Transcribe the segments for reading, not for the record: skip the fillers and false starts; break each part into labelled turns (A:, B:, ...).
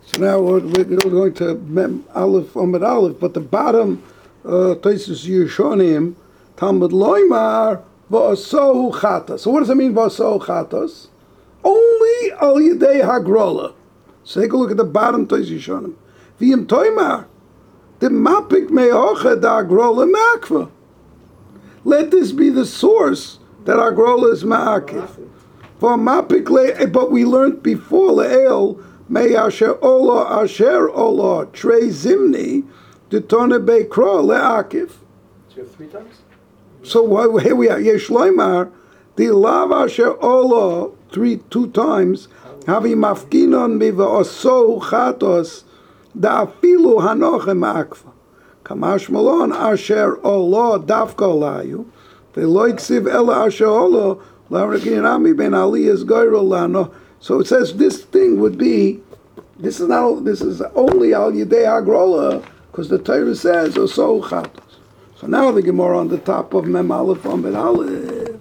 A: So now we're going to Mem Aleph Omid Aleph, but the bottom Tosis Yishonim Talmud Loimar V'Asohu Chatas. So what does it mean V'Asohu Chatas? Only Al Yidei Hagrola. So take a look at the bottom Tosis Yishonim. V'Yim Toimar the Mapik Me'ocha Da Hagrola Ma'akva. Let this be the source that Hagrola is Ma'akiv. For Mapik Le, but we learned before Le'el May Asher Ola Trey Zimni Detone Beikro Le'akiv.
B: So you have 3 times?
A: So here we are. Yesh Loimar the Lav Asher Ola 2 times Havi Mafkinon Miva Oso Chatos Da Afilu Hanoche Ma'akva Kamash Malon Asher Ola Dafka Layu Ve'lo Iksiv Ela Asher Ola La'Rekinami Ben Aliyas Goyro Lano. So it says this thing would be, this is only Al Yidei Hagrola, because the Torah says Oso Chatos. So now the Gemara on the top of Mem Aleph Amid Aleph.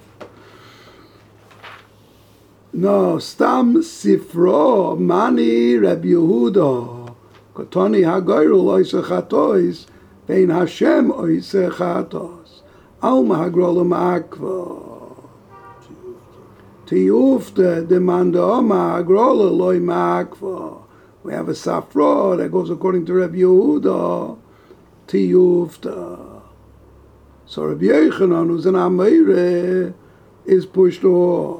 A: No, Stam Sifro Mani Reb Yehuda Kotoni Hagoyru Loise Chatois Bein Hashem Oise Chatos Alma Hagrola Ma'akva Tiyufta demanda Oma Hagrola Loi Ma'akva. We have a Safra that goes according to Reb Yehuda Tiyufta. So Reb Yechanan, who's an Ameire, is pushed off.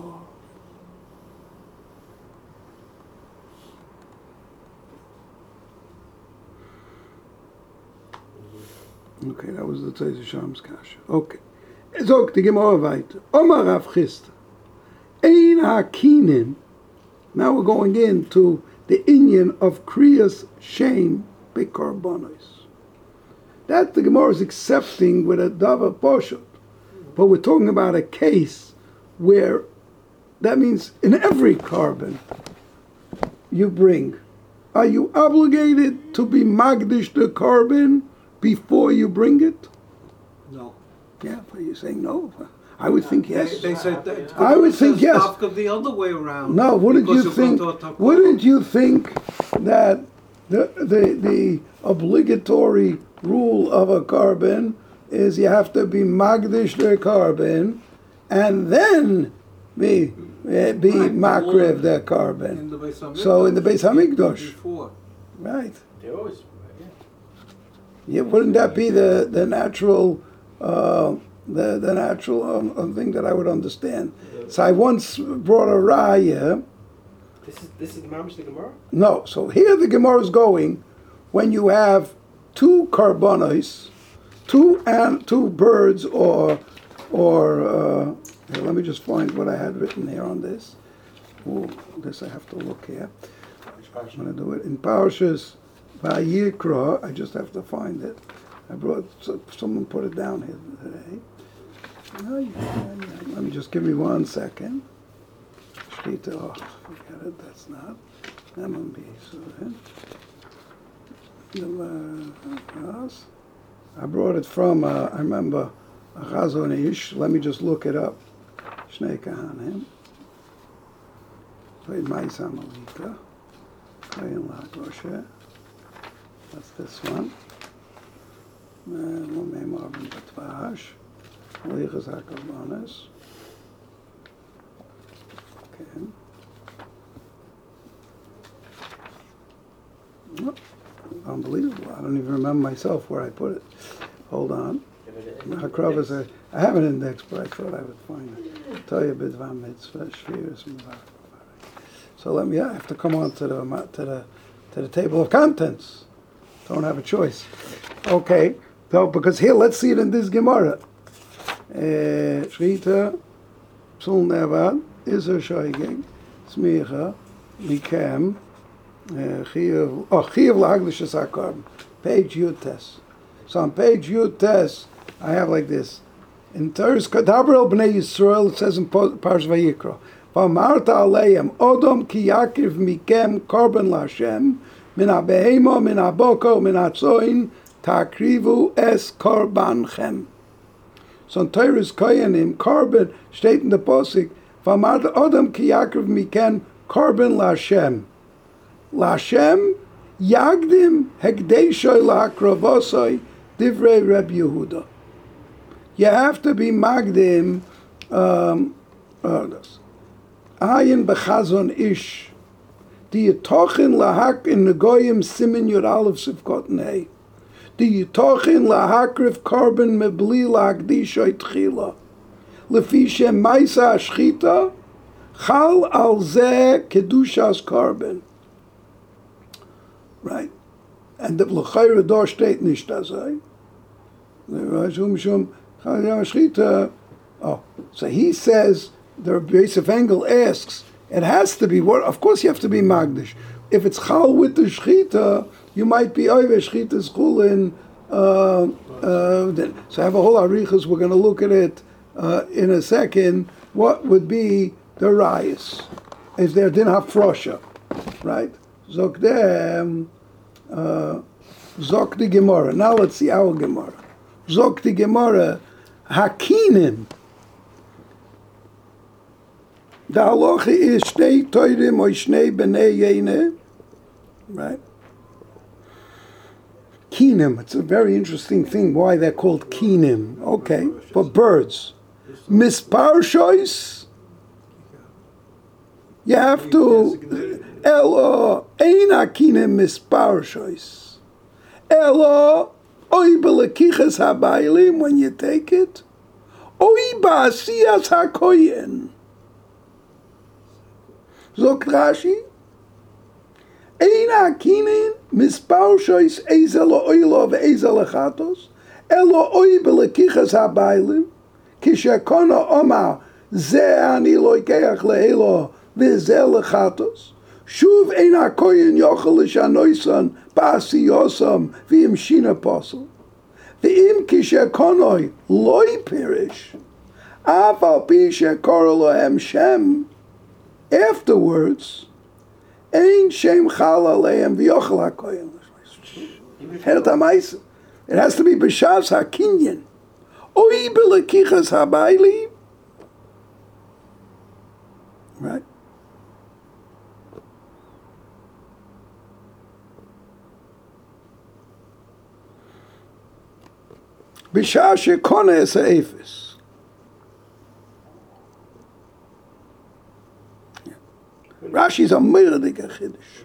A: Okay, that was the Tzeiz Sham's Kasha. Okay. So, the Gemara weiter. Omar Rav Chisda. Ein HaKinin. Now we're going into the inyan of Kriyas Shem Bekarbonos. That the Gemara is accepting with a Dava Poshut. But we're talking about a case where that means in every carbon you bring, are you obligated to be Magdish the carbon before you bring it?
B: No.
A: Yeah, but you're saying no. I would think yes.
B: They said that.
A: I would think yes.
B: The other way around.
A: No, wouldn't you think? Wouldn't you think that the obligatory rule of a carbon is you have to be magdish the carbon, and then be makrev the carbon. So in the Beis Hamikdash, right?
B: They always.
A: Yeah, wouldn't that be the natural? The natural thing that I would understand. So I once brought a raya.
B: This is the Mamish the Gemara?
A: No. So here the Gemara is going when you have 2 carbonos, two birds, or here, let me just find what I had written here on this. Oh, this I have to look here. I'm going to do it in Parshas Vayikra. I just have to find it. I brought, someone put it down here today. Let me just give me 1 second. Shkita, oh, forget it, that's not. MMB, so I brought it from, I remember, Chazon Ish. Let me just look it up. Shnei Kahanim. Mais Amalika. Kayin Lag Roshe. That's this one. Lomei Marvin Batvash. Lichas HaKarbonos. Okay. Oh, unbelievable. I don't even remember myself where I put it. Hold on. I have an index, but I thought I would find it. Tell you Bidvam Mitzvah, Shviris, So I have to come on to the table of contents. Don't have a choice. Okay. So, because here, let's see it in this Gemara. Shrita, Psul Nevad, Iser Shoigeg, Smicha, Mikem, Chiyav Laglishas HaKarb, page Yutes. So on page Yutes, I have like this. In Teres Kadabrel Bnei Yisrael, it says in Parsh Vayikra, V'amarta aleim, Odom ki yakiv mikem karban l'Hashem, min ha'behema, min ha'boko, min ha'tzoin, Takrivu es korbanchem. So in Teres Koyanim, carbon, steht in the Posik, V'amarta Odom ki yakiv mikem karban l'Hashem. L'Hashem Yagdim hekdeshoy lahakravosoi divrei Reb Yehuda. You have to be magdim ayin bechazon ish. Die yitochin lahak in negoyim simin yud aleph sivkot nei. Die yitochin lahakrif korban mebli lahakdishoy tchila. Lefi shem maisa ashchita chal al zeh kedushas korban. Right? And the l'chayra dor steht nicht da sei. Oh, so he says, the Yosef Engel asks, it has to be, of course you have to be magdish. If it's chal with the shchita, you might be over shchita's chulin. So I have a whole arichas, we're going to look at it in a second. What would be the rayas? If they didn't have frosha, right? Zok dem, Zok the Gemara. Now let's see our Gemara. Zok the Gemara, Hakinim. The halacha is shnei toirim or shnei b'nei yene. Right? Kinim. It's a very interesting thing why they're called kinim. Okay, for birds. Mispar shois. You have to. Elo ein hakinim mispar shois. Elo oi belekiches habaylim when you take it. Oi ba'asiyas hakoyen. Zok Rashi, ein hakinim mispar shois ezel oilo ve'ezel lechatos. Elo oi belekiches habaylim. Kishakona omar ze ani loikeach le'elo ve'zel lechatos. Shuv ein hakoyen yochel l'shanoisan ba'asi yosam v'im shina posel. V'im kishakonoi loi pirish. Af al pi shekor lohem shem. Afterwards, ein shem chal aleim v'yochel hakoyen. It has to be b'shavs hakinyan. Oi b'lekichas habayli. Right? B'shah shekona es ha'efes. Rashi's a miradik chiddush.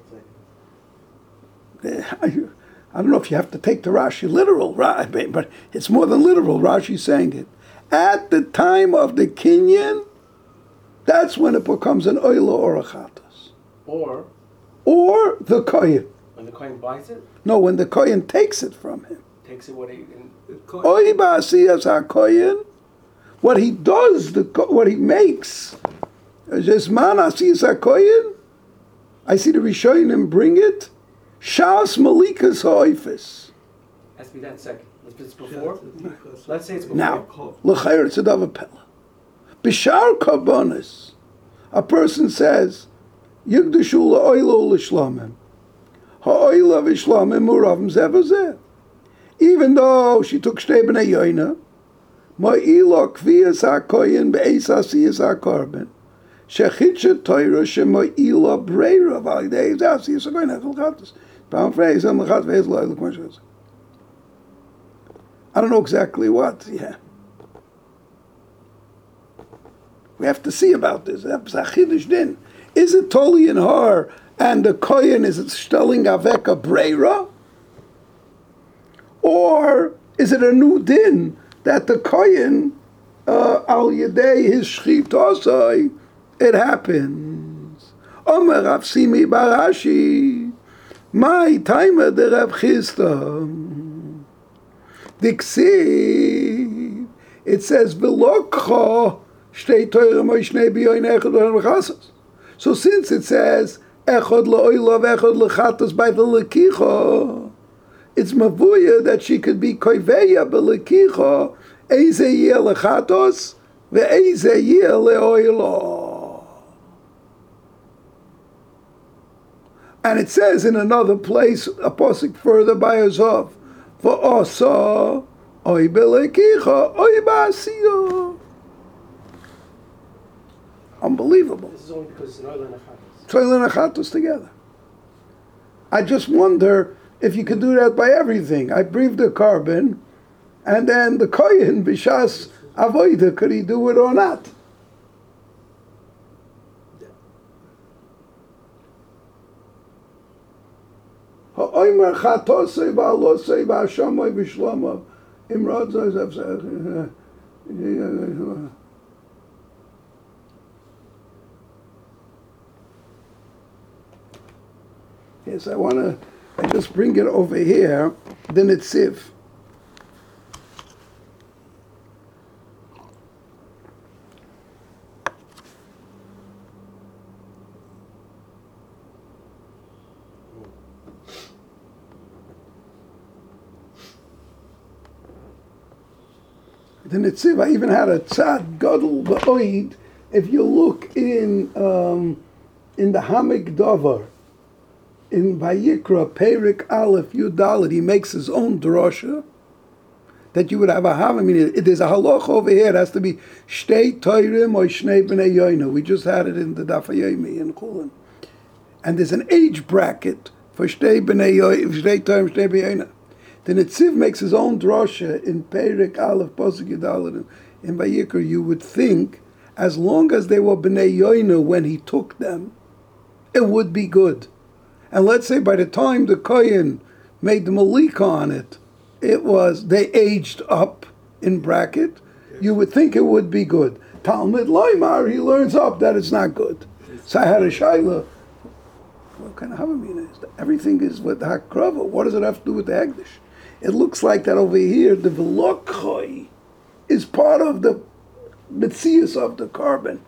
A: I don't know if you have to take the Rashi literal, but it's more than literal. Rashi's saying it. At the time of the kinyan, that's when it becomes an oilo or a chatas. Or the kohen.
B: When the kohen buys it?
A: No, when the kohen takes it from him.
B: Takes it what he...
A: Oy ba'asiyas hakoyen. What he does, what he makes, Zesman asiyas hakoyen. I see the Rishonim bring it. Shas malikas ha'oifis.
B: Has to be that second. It's before? Let's say it's before.
A: Now, l'chayr it's a davar pella. B'shar karbonis, a person says, Yigdashu la'oilo l'shlamim. Ha'oilo v'shlamim uravim zeh v'zeh. Even though she took shtei b'nei yoina, ma'ilo kviyas ha'koyin be'ez asiyas ha'karben, shechitcha toira shema'ilo breira v'alidei asiyas ha'koyin echel chatas. Pound phrase, I don't know exactly what, yeah. We have to see about this. Is it totally in her and the kohen is it stelling aveka breira? Or is it a new din that the kohen al yedei his shchitosai it happens? Omer Rav Simi Barashi, my timer the Rav Chisda. Diksi, it says velokho shtei toira moishnei biyoin echad l'chasas. So since it says echad la'oilav echad l'chatas by the lekicho, it's mavuya that she could be koiveya b'lekicho eize yeh lechatos ve'eize yeh le'oilo. And it says in another place, a pasuk further by Azov, v'osa oy b'lekicho oy ba'asiyo. Unbelievable.
B: This is only because it's an oil and a chatas.
A: Toil and achatos together. I just wonder if you could do that by everything. I breathe the carbon, and then the kohen b'shas avoida, could he do it or not? Ha'omer chatosei ba'alosei ba'ashamoi b'shlomo imrod zeh. Yes, I just bring it over here, then it's Siv. The Netziv, I even had a tzad gadol ba'oid. If you look in the Hamik Dover, in Vayikra, Perik Aleph Yudalit, he makes his own drosha that you would have a ham. I mean, there's a halach over here. It has to be Shtei Toirim or Shnei B'nei Yoina. We just had it in the Daf Yomi in Chulin. And there's an age bracket for Shtei B'nei Yoina, Shtei Toirim, Shnei B'nei Yoina. The Netziv makes his own drosha in Perik Aleph Posuk Yudalit in Vayikra. You would think, as long as they were B'nei Yoina when he took them, it would be good. And let's say by the time the Kohen made the Malika on it, they aged up in bracket, you would think it would be good. Talmud Loimar, he learns up that it's not good. So I had a Shaila, what kind of Havamina is that? Everything is with Hakrava. What does it have to do with the Hegdish? It looks like that over here, the Velokhoi is part of the Metzius of the carbon.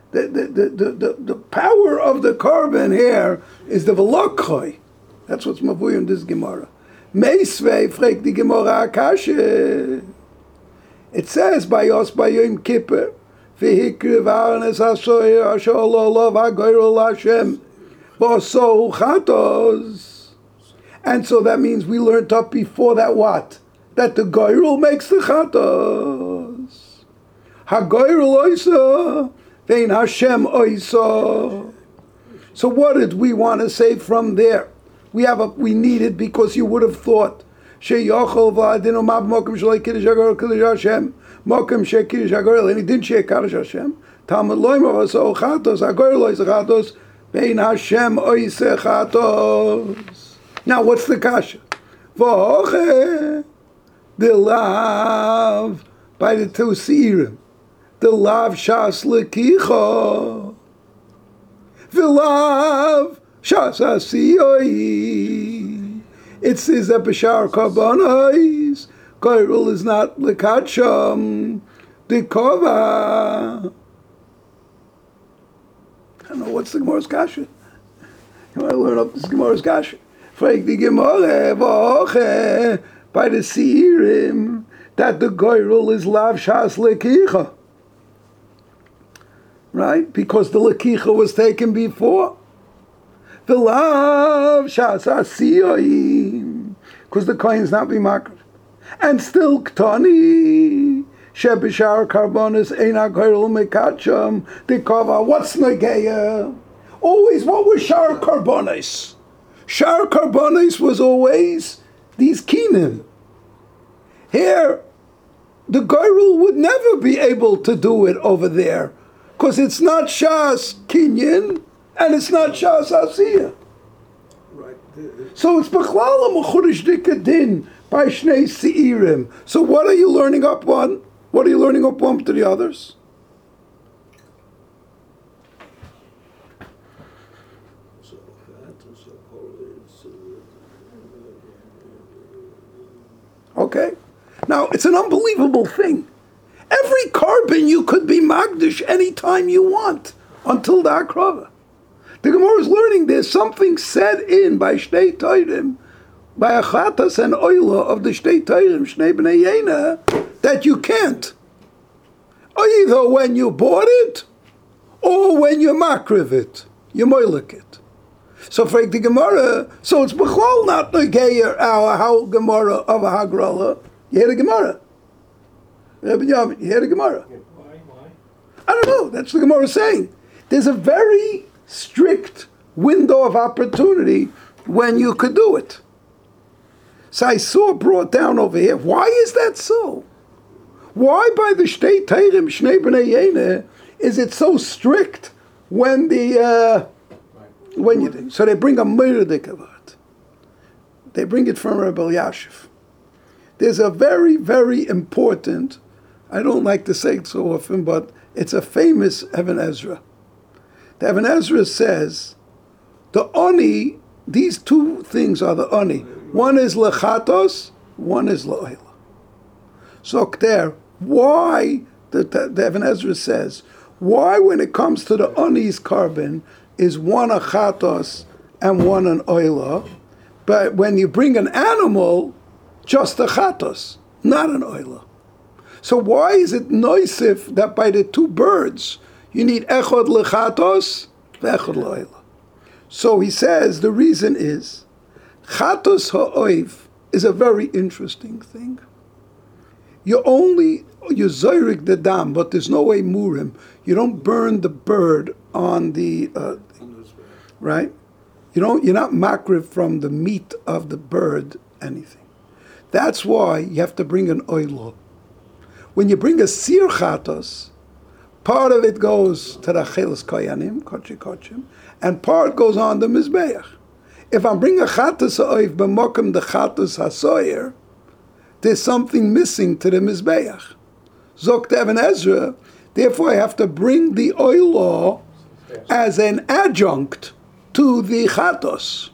A: The power of the carbon here is the Velokhoi. That's what's Mavuy in this Gemara. Meisvei frek the Gemara Akashe. It says by Yos by Yom Kippur, V'hikri v'arnes ha'soyer asher lo lo v'agoyro l'Hashem b'oso chatos. And so that means we learned up before that what? That the goyrul makes the chatos. Ha-goyrul oisa, vein Hashem oisa. So what did we want to say from there? We need it because you would have thought sheyochol v'adinu mab mokem shalei kiddush hagorel kiddush Hashem mokem she kiddush hagorel, and he didn't share kiddush Hashem. Talmud loyma v'so chatos hagorel oisa chatos vein Hashem oisa chatos. Now, what's the kasha? V'hoche, the lav, by the two seirim, the lav shas lekicha, v'lav shas asiyoi. It says that b'shar karbonos, kairul is not lekacham, the kova. I don't know, what's the Gemara's kasha? You want to learn up this Gemara's kasha? Frag the Gemara, by the Seirim, that the Goyrul is Lav Shas Lekicha. Right? Because the Lekicha was taken before. The Lav Shas Asiyoim. Because the coin's not be makar. And still Ktani, Shebishar Karbonis, Eina Goyrul Mekacham, the Kova. What's Nageya? Always, what was Shar Karbonis? Shar Karbonis was always these kinim. Here, the Goyrul would never be able to do it over there, because it's not Shas Kinyan, and it's not Shas Asiyah.
C: Right.
A: So it's Bechlala Mechudesh Dikadin by Shnei Seirim. So what are you learning up one? What are you learning up one to the others? Okay? Now, it's an unbelievable thing. Every carbon you could be Magdish anytime you want, until the Akrava. The Gemara is learning there's something said in by Shtei Teirim, by Achatas and Oila of the Shtei Teirim, Shnei B'nei Yena, that you can't. Either when you bought it, or when you makriv it, you moilik it. So for the Gemara, so it's b'chol not negeir our how Gemara of a Hagrala. You hear the Gemara? You hear the Gemara?
C: Why?
A: I don't know. That's the Gemara saying. There's a very strict window of opportunity when you could do it. So I saw brought down over here. Why is that so? Why by the Shtei Teirim Shnei B'nei Yene is it so strict when when you do? So they bring a Meiredik of it. They bring it from Rebbe Elyashiv. There's a very, very important, I don't like to say it so often, but it's a famous Even Ezra. The Even Ezra says, the Oni, these two things are the Oni. One is Lechatos, one is La'oila. So there, why, the Even Ezra says, why when it comes to the Oni's carbon is one a Chatos and one an Oila, but when you bring an animal, just a Chatos, not an Oila. So why is it noisif that by the two birds you need echod lechatos, ve'echod la'oila? So he says the reason is chatos ha'oiv is a very interesting thing. You zoyrik the dam, but there's no way murim. You don't burn the bird on the right. You're not makriv from the meat of the bird anything. That's why you have to bring an oilo. When you bring a sir chatos, part of it goes to the chelas koyanim, kochim, and part goes on the mizbeach. If I'm bringing a chatos ha'oiv b'mokum the chatos hasoyer, there's something missing to the mizbeach. Zok Even Ezra, therefore I have to bring the oilo as an adjunct to the chatos.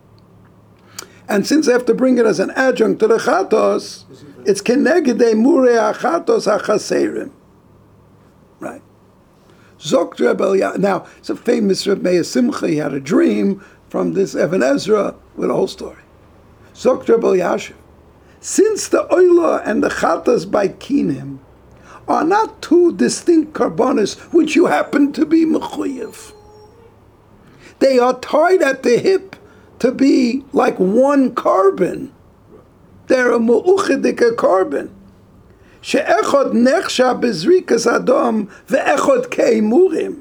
A: And since I have to bring it as an adjunct to the chatos, it's kenegedei murei achatos hachaserim. Right. Zok Rebbe Elyashiv. Now, it's a famous Reb Meir Simcha. He had a dream from this Even Ezra with a whole story. Zok Rebbe Elyashiv. Since the oila and the chatos by kinim are not two distinct karbonis which you happen to be mechuyev, they are tied at the hip to be like one carbon. They're a mu'uchedik carbon. She'echod nechsha bezrikas adam ve'echod keimurim.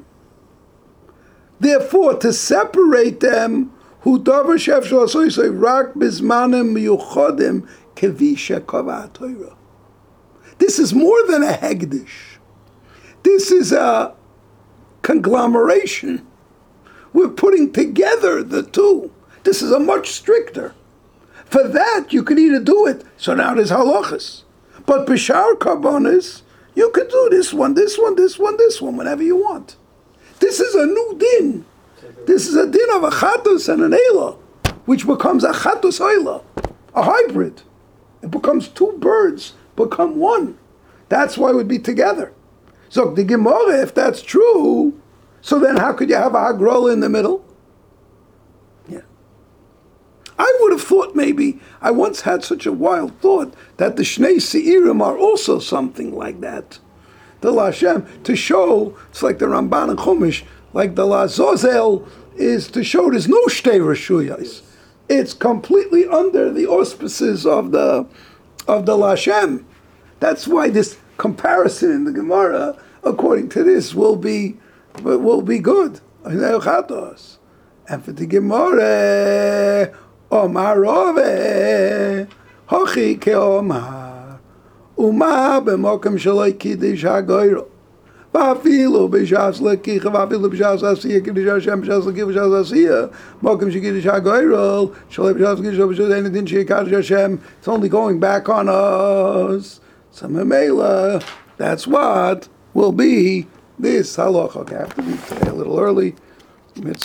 A: Therefore, to separate them, hu davar she'efshel asoy rak bizmanim miyuchodim kevi she'kava ha'torah. This is more than a hegdish. This is a conglomeration. We're putting together the two. This is a much stricter. For that, you could either do it, so now there's halachas. But b'shar karbonis, you could do this one, whenever you want. This is a new din. This is a din of a chatos and an eila, which becomes a chatos eila, a hybrid. It becomes two birds, become one. That's why it would be together. So the Gemara, if that's true, so then how could you have a hagrola in the middle? I would have thought maybe, I once had such a wild thought, that the Shnei Seirim are also something like that. The Lashem, to show, it's like the Ramban and Chumash, like the Lazozel is to show there's no Shtei Reshuyos. It's completely under the auspices of the Lashem. That's why this comparison in the Gemara, according to this, will be good. And for the Gemara, Omar Rove, Hochi Keomar, Uma b'mokem shaloi kiddush hagoyro, v'afilu b'shas lekicha, v'afilu b'shas asiyah, kiddush Hashem b'shas lekicha, b'shas asiyah, mokem shekiddush hagoyro, shaloi b'shas lekicha, b'shas anything shekiddush Hashem. It's only going back on us. So memela, that's what will be this halacha. Okay, I have to leave today a little early. Mitzvah.